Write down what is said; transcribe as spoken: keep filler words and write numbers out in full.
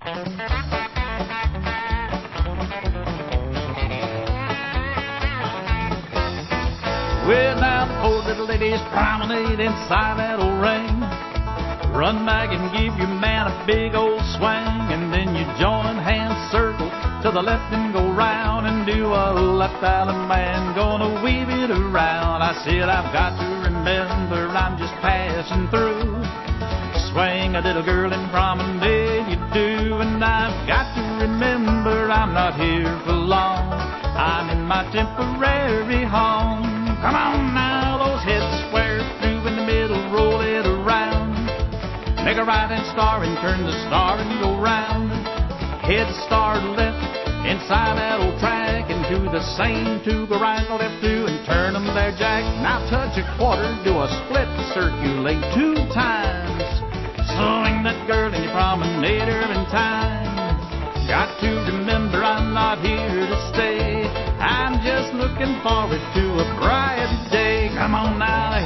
Well, now the poor little ladies promenade inside that old ring. Run back and give your man a big old swing, and then you join hands, circle to the left and go round and do a left island man, gonna weave it around. I said I've got to remember I'm just passing through. Swing a little girl and promenade you do, and I've got to remember I'm not here for long. I'm in my temporary home. Come on now, those heads square through in the middle, roll it around. Make a right hand star and turn the star and go round. Head star left inside that old track, and do the same two, go right or left two, and turn them there, Jack. Now touch a quarter, do a split, circulate two times. Swing that girl and you promenade her in time. Got to remember I'm not here to stay. I'm just looking forward to a bright